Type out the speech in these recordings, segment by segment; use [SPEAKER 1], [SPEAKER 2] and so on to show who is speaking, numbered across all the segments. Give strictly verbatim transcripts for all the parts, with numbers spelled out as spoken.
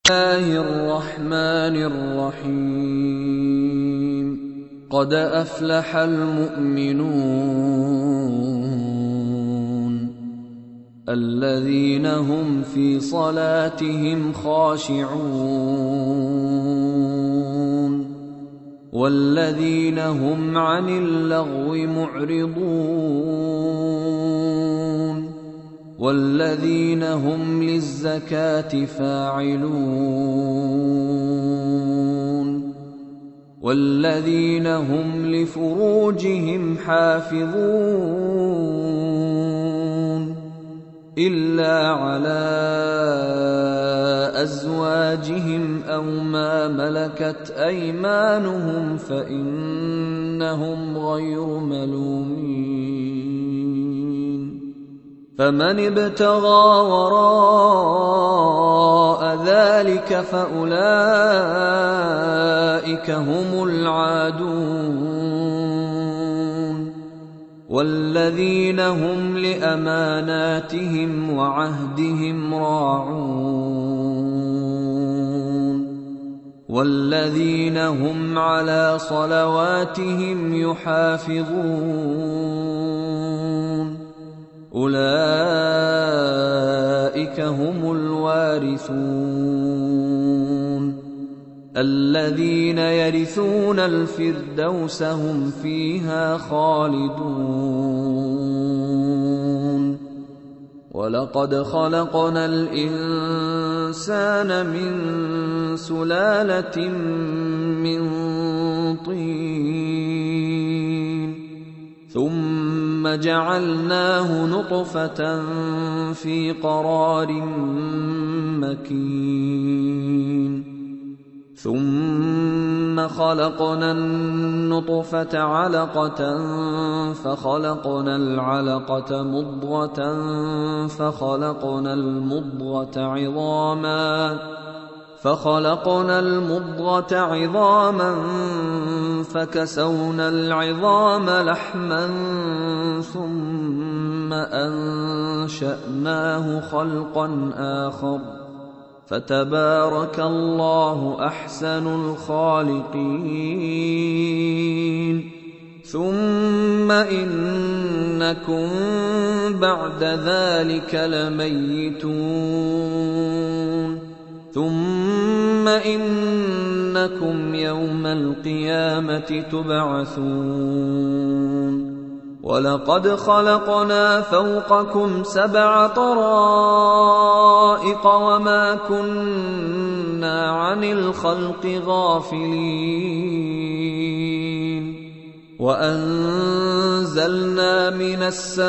[SPEAKER 1] الله الرحمن الرحيم قد أفلح المؤمنون الذين هم في صلاتهم خاشعون والذين هم عن اللغو معرضون والذين هم للزكاة فاعلون والذين هم لفروجهم حافظون إلا على أزواجهم أو ما ملكت أيمانهم فإنهم غير ملومين فمن ابتغى وراء ذلك فأولئك هم العادون والذين هم لأماناتهم وعهدهم راعون والذين هم على صلواتهم يحافظون أولئك هم الوارثون الذين يرثون الفردوس هم فيها خالدون ولقد خلقنا الإنسان من سلالة من طين ثم جعلناه نطفة في قرار مكين ثم خلقنا النطفة علقة فخلقنا العلقة مضغة فخلقنا المضغة عظاما فخلقنا المضغة عظاما فكسونا العظام لحما ثم أنشأناه خلقا آخر فتبارك الله أحسن الخالقين ثم إنكم بعد ذلك لميتون ثم إنكم يوم القيامة تبعثون ولقد خلقنا فوقكم سبع طرائق وما كنا عن الخلق غافلين وأنزلنا من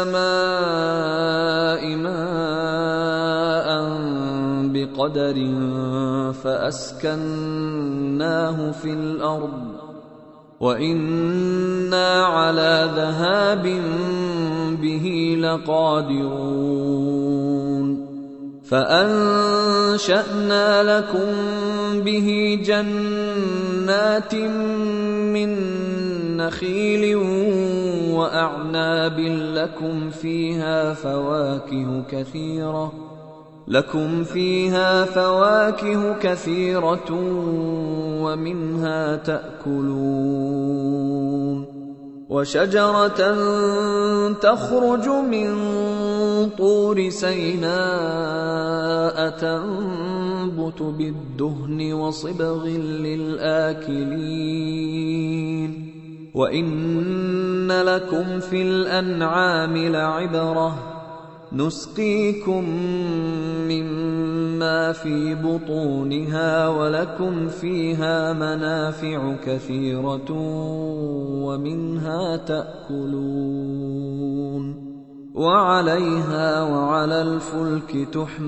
[SPEAKER 1] السماء ماء بقدر فأسكناه في الأرض وإنا على ذهاب به لقادرون فأنشأنا لكم به جنات من نخيل وأعناب لكم فيها فواكه كثيرة لكم فيها فواكه كثيرة ومنها تأكلون وشجرة تخرج من طور سيناء تنبت بالدهن وصبغ للآكلين وإن لكم في الأنعام لعبرة نسقيكم مما في بطونها ولكم فيها منافع كثيرة ومنها تأكلون وعليها وعلى الفلك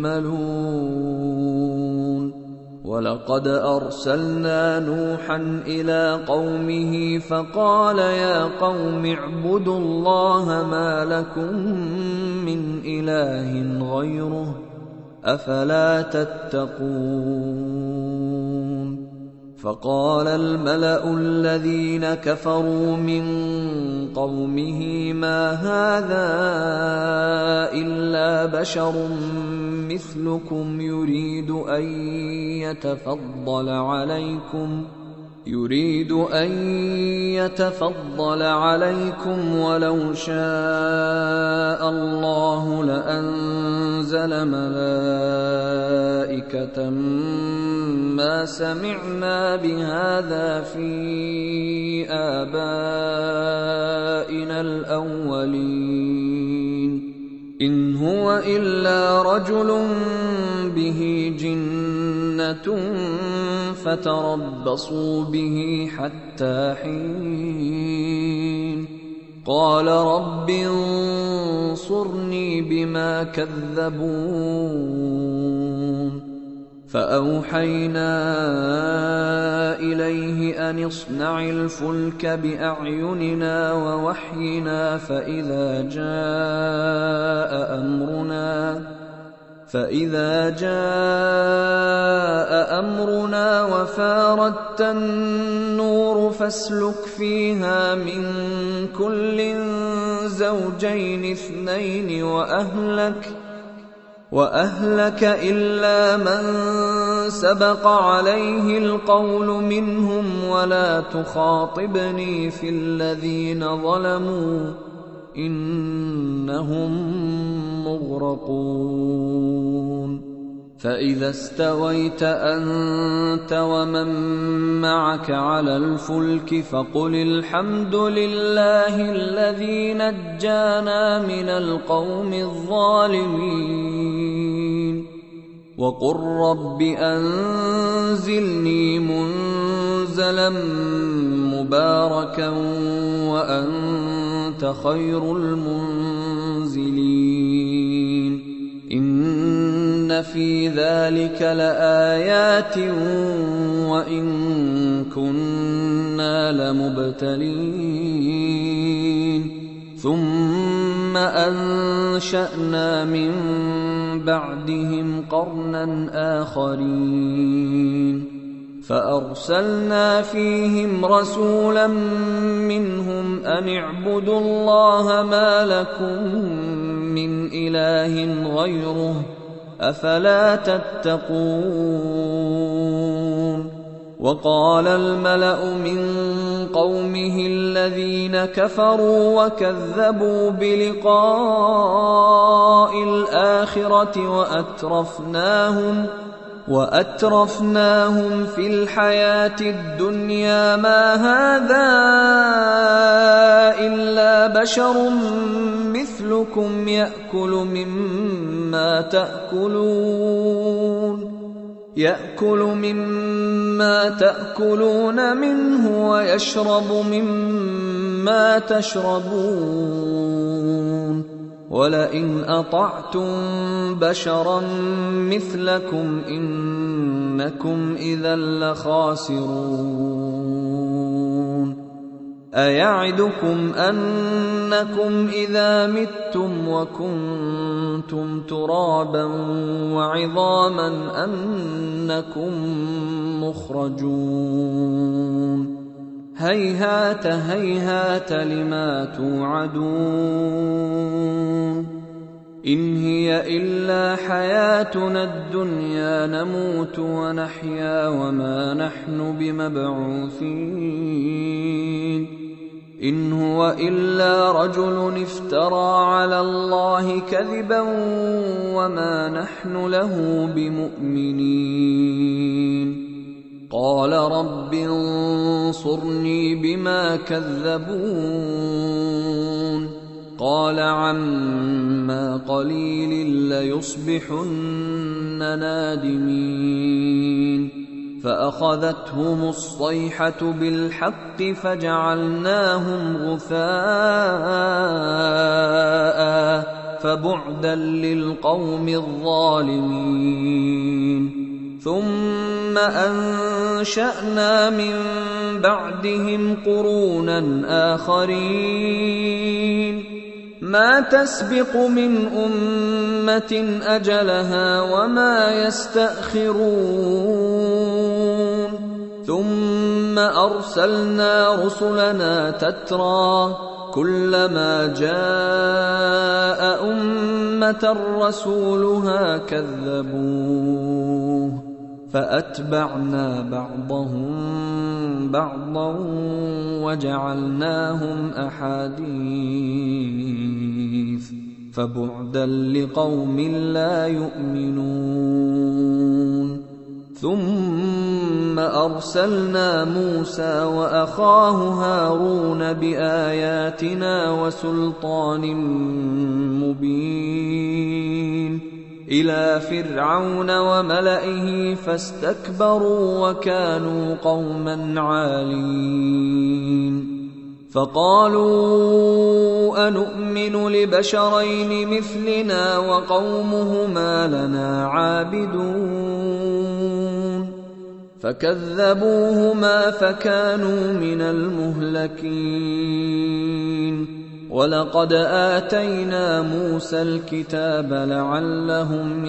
[SPEAKER 1] تحملون ولقد أرسلنا نوحا إلى قومه فقال يا قوم اعبدوا الله ما لكم من إله غيره أفلا تتقون فقال الملأ الذين كفروا من قومه ما هذا إلا بشر مثلكم يريد أن يتفضل عليكم يريد أن يتفضل عليكم ولو شاء الله لأنزل ملائكة ما سمعنا بهذا في آبائنا الأولين إن هو إلا رجل به جنة فتربصوا به حتى حين قال رب انصرني بما كذبون فأوحينا إليه أن اصنع الفلك بأعيننا ووحينا فإذا جاء أمرنا فإذا جاء أمرنا وفاردت النور فاسلك فيها من كل زوجين اثنين وأهلك وأهلك إلا من سبق عليه القول منهم ولا تخاطبني في الذين ظلموا إنهم مغرقون فإذا استويت أنت ومن معك على الفلك فقل الحمد لله الذي نجانا من القوم الظالمين وقل رب أنزلني منزلا مباركا وأنت خير المنزلين إن في ذلك لآيات وإن كنا لمبتلين ثم أنشأنا من بعدهم قرنا آخرين فأرسلنا فيهم رسولا منهم أن اعبدوا الله ما لكم من إله غيره أفلا تتقون وقال الملأ من قومه الذين كفروا وكذبوا بلقاء الآخرة وأترفناهم وأترفناهم في الحياة الدنيا ما هذا إلا بشر مثلكم يأكل مما تأكلون يأكل مما تأكلون منه ويشرب مما تشربون ولئن أطعتم بشرا مثلكم إنكم إذا لخاسرون أيعدكم أنكم إذا متم وكنتم ترابا وعظاما أنكم مخرجون هيهات هيهات لما توعدون إن هي إلا حياتنا الدنيا نموت ونحيا وما نحن بمبعوثين إن هو إلا رجل افترى على الله كذبا وما نحن له بمؤمنين قال رب انصرني بما كذبون قال عما قليل ليصبحن نادمين فأخذتهم الصيحة بالحق فجعلناهم غثاء فبعدا للقوم الظالمين ثم أنشأنا من بعدهم قرونا آخرين ما تسبق من أمة أجلها وما يستأخرون ثم ثم أرسلنا رسلنا تترى كلما جاء أمة رسولها كذبوه فأتبعنا بعضهم بعضا وجعلناهم أحاديث فبعدا لقوم لا يؤمنون. ثم أرسلنا موسى وأخاه هارون بآياتنا وسلطان مبين إلى فرعون وملئه فاستكبروا وكانوا قوما عالين. فقالوا أنؤمن لبشرين مثلنا وقومهما لنا عابدون فكذبوهما فكانوا من المهلكين. ولقد آتينا موسى الكتاب لعلهم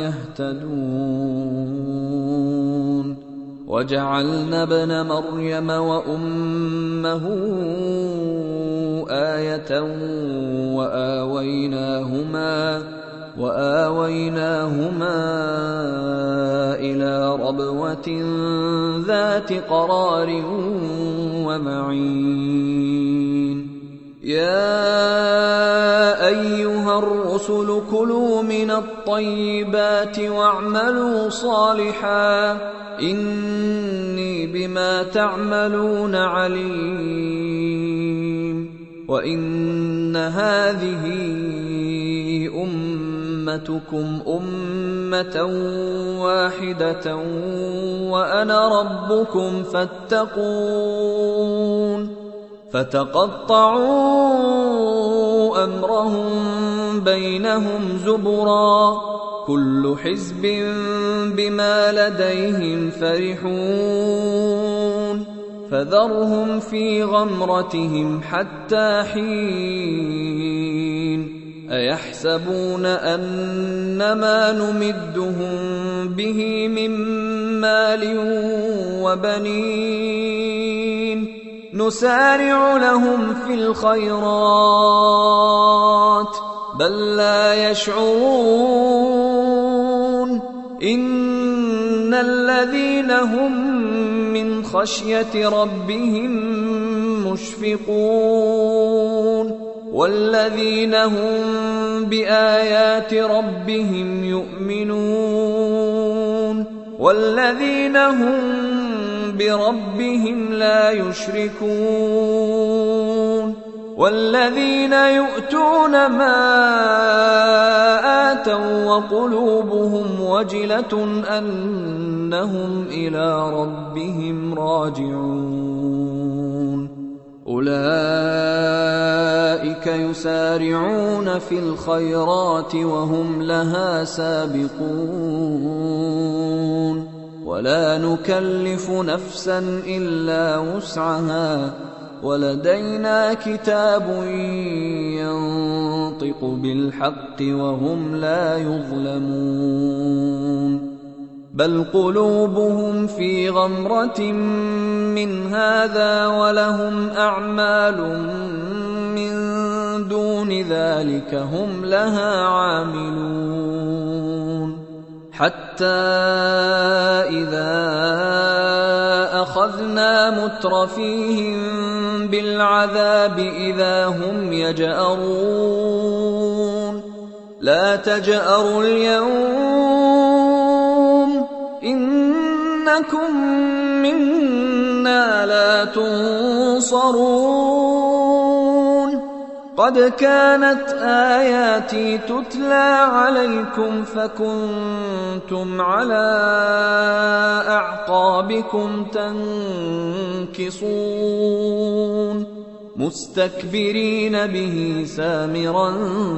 [SPEAKER 1] يهتدون وجعلنا ابن مريم وأمه آية وآويناهما وآويناهما إلى ربوة ذات قرار ومعين. يا أيها الرسل كلوا من الطيبات واعملوا صالحا إني بما تعملون عليم. وإن هذه أمتكم أمة واحدة وأنا ربكم فاتقون. فتقطعوا أمرهم بينهم زبرا كل حزب بما لديهم فرحون. فذرهم في غمرتهم حتى حين. أيحسبون أنما نمدهم به من مال وبنين نسارع لهم في الخيرات بل لا يشعرون. إن الذين هم من خشية ربهم مشفقون والذين هم بآيات ربهم يؤمنون والذين هم بربهم لا يشركون والذين يؤتون ما آتوا وقلوبهم وجلة أنهم إلى ربهم راجعون. أولئك يسارعون في الخيرات وهم لها سابقون ولا نكلف نفسا إلا وسعها ولدينا كتاب ينطق بالحق وهم لا يظلمون. بل قلوبهم في غمرة من هذا ولهم أعمال من دون ذلك هم لها عاملون. حتى إذا أخذنا مترفيهم بالعذاب إذا هم يجأرون. لا تجأروا اليوم إنكم منا لا تنصرون. قد كانت آياتي تتلى عليكم فكنتم على أعقابكم تنكصون مستكبرين به سامرا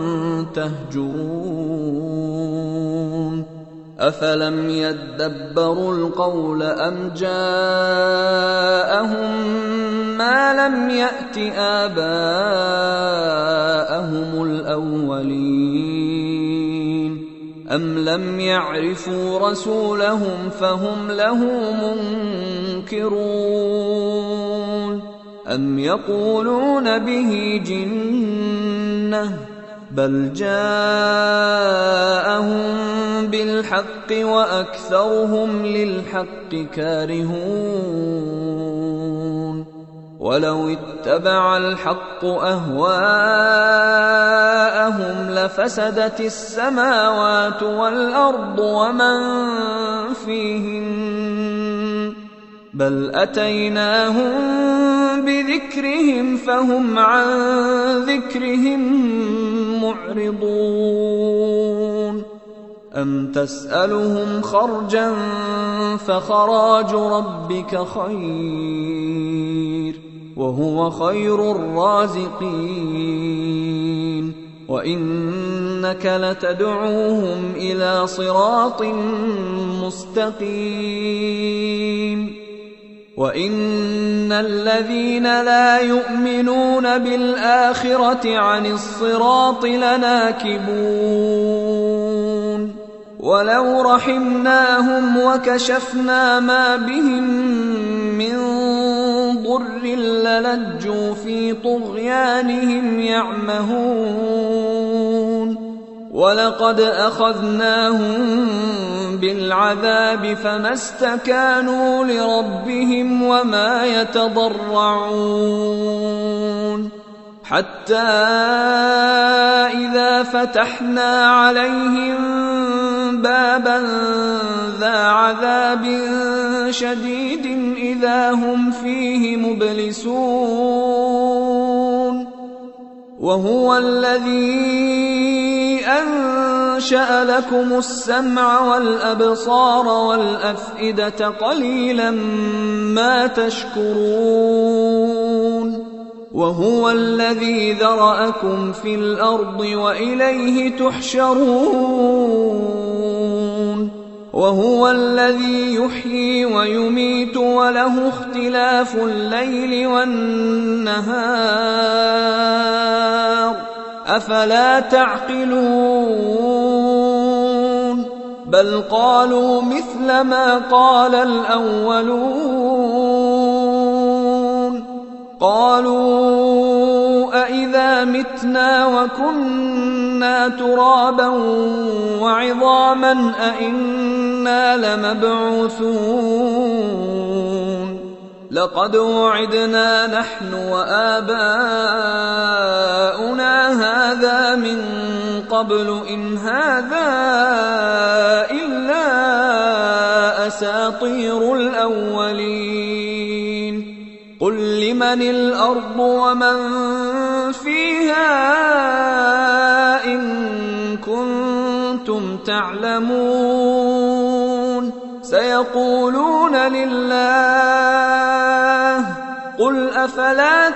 [SPEAKER 1] تهجرون. أفلم يدبروا القول أم جاءهم ما لم يأت آباءهم الأولين أم لم يعرفوا رسولهم فهم له منكرون أم يقولون به جنة بل جاءهم بالحق وأكثرهم للحق كارهون ولو اتبع الحق أهواءهم لفسدت السماوات والأرض ومن فيهن بل أتيناهم بذكرهم فهم عن ذكرهم معرضون أم تسألهم خرجا فخراج ربك خير وهو خير الرازقين وإنك لتدعوهم إلى صراط مستقيم وإن الذين لا يؤمنون بالآخرة عن الصراط لناكبون ولو رحمناهم وكشفنا ما بهم من ضر للجوا في طغيانهم يعمهون ولقد أخذناهم بالعذاب فما استكانوا لربهم وما يتضرعون حتى إذا فتحنا عليهم بابا ذا عذاب شديد إذا هم فيه مبلسون وهو الذي أنشأ لكم السمع والأبصار والأفئدة قليلا ما تشكرون وهو الذي ذرأكم في الأرض وإليه تحشرون وهو الذي يحيي ويميت وله اختلاف الليل والنهار أفلا تعقلون بل قالوا مثل ما قال الأولون قالوا أإذا متنا وكنا ترابا وعظاما أإنا لمبعوثون لقد وعدنا نحن وآباؤنا هذا من قبل إن هذا إلا أساطير الأولين قل لمن الأرض ومن فيها إن كنتم تعلمون سيقولون لله قل أفلا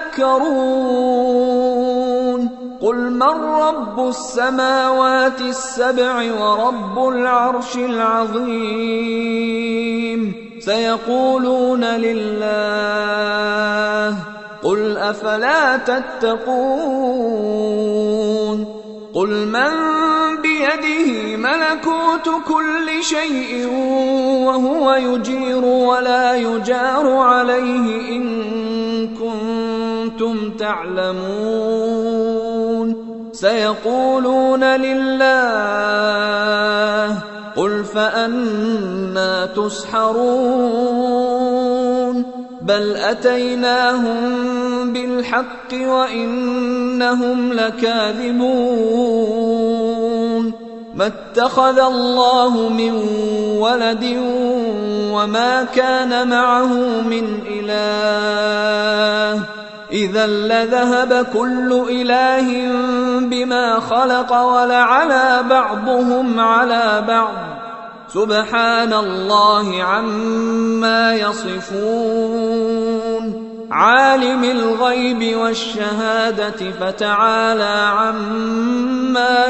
[SPEAKER 1] تذكرون قل من رب السماوات السبع ورب العرش العظيم سيقولون لله قل أفلا تتقون قل من بيده ملكوت كل شيء وهو يجير ولا يجار عليه إن كنتم تعلمون سيقولون لله قل فأنى تسحرون بل أتيناهم بالحق وإنهم لكاذبون ما اتخذ الله من ولد وما كان معه من إله إذا لذهب كل إله بما خلق ولعلى بعضهم على بعض سبحان الله عما يصفون عالم الغيب والشهادة فتعالى عما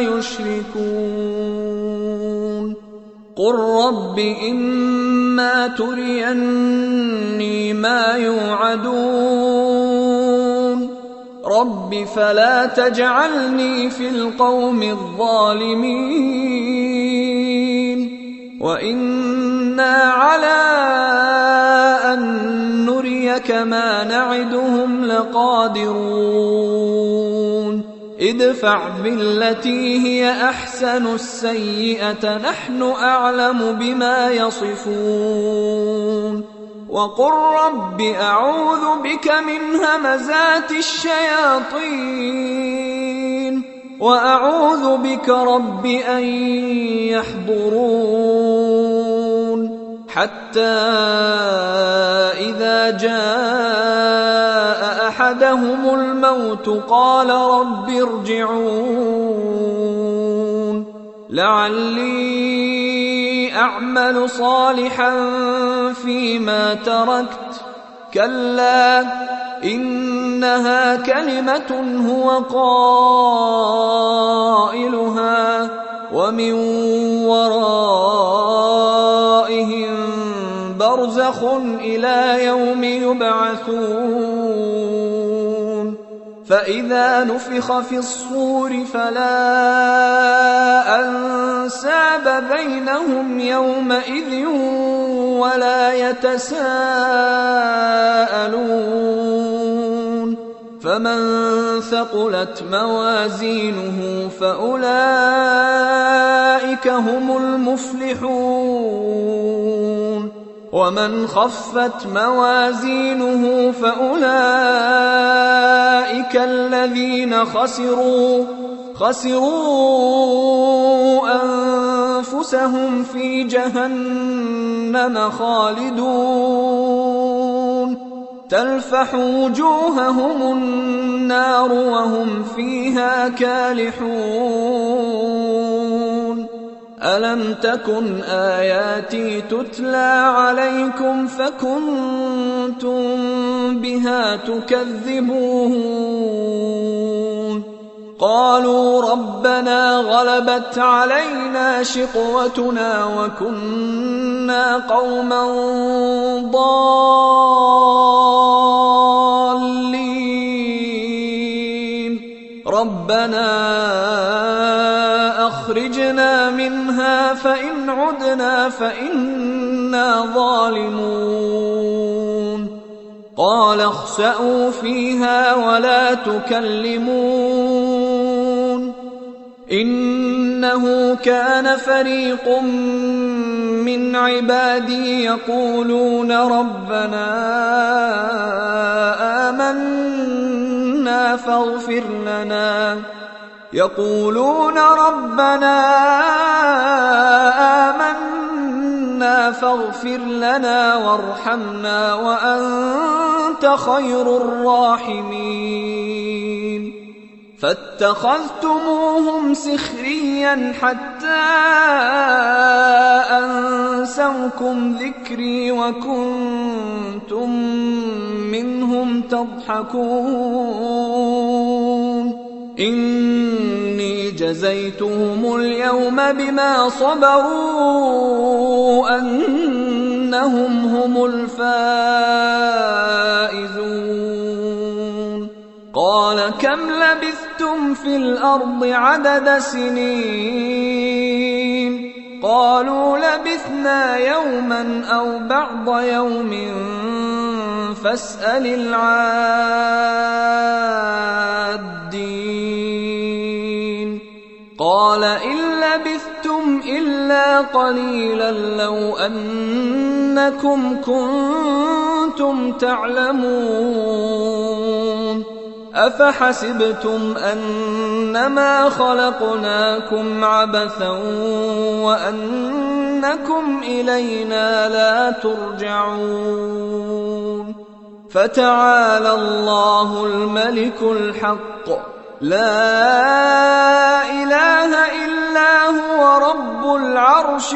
[SPEAKER 1] يشركون قل رب إما تريني ما يوعدون رب فلا تجعلني في القوم الظالمين وإنا على أن نريك ما نعدهم لقادرون ادفع بالتي هي أحسن السيئة نحن أعلم بما يصفون وقل رب أعوذ بك من همزات الشياطين وأعوذ بك رب أن يحضرون حتى إذا جاء أحدهم الموت قال رب ارجعون لعلي أعمل صالحا فيما تركت كلا إنها كلمة هو قائلها ومن ورائهم برزخ إلى يوم يبعثون فإذا نفخ في الصور فلا أنساب بينهم يومئذ ولا يتساءلون فمن ثقلت موازينه فأولئك هم المفلحون ومن خفت موازينه فأولئك الذين خسروا خسروا أنفسهم في جهنم خالدون تلفح وجوههم النار وهم فيها كالحون ألم تكن آياتي تتلى عليكم فكنتم بها تكذبون قالوا ربنا غلبت علينا شقوتنا وكنا قوما ضالين ربنا أخرجنا منها فإن عدنا فإنا ظالمون قال اخسئوا فيها ولا تكلمون إنه كان فريق من عبادي يقولون ربنا آمنا فاغفر لنا يقولون ربنا آمنا فاغفر لنا وارحمنا وأنت خير الراحمين فاتخذتموهم سخريا حتى أنسوكم ذكري وكنتم منهم تضحكون إني جزيتهم اليوم بما صبروا أنهم هم الفائزون قال كم لبثتم في الأرض عدد سنين قالوا لبثنا يوما أو بعض يوم فاسأل العادين قال إن لبثتم إلا قليلا لو أنكم كنتم تعلمون أفحسبتم أنما خلقناكم عبثا وأنكم إلينا لا ترجعون فتعالى الله الملك الحق لا إله إلا هو رب العرش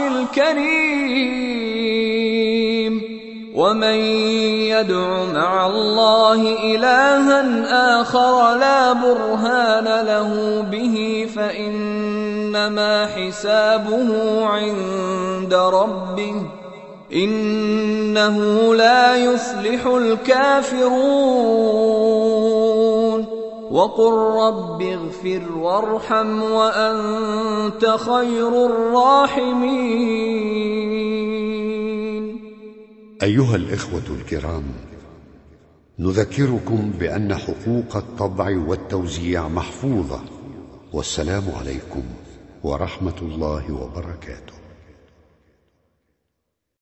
[SPEAKER 1] الكريم ومن يدع مع الله إلها آخر لا برهان له به فإنما حسابه عند ربه إنه لا يفلح الكافرون وقل رب اغفر وارحم وأنت خير الراحمين.
[SPEAKER 2] أيها الإخوة الكرام، نذكركم بأن حقوق الطبع والتوزيع محفوظة، والسلام عليكم ورحمة الله وبركاته.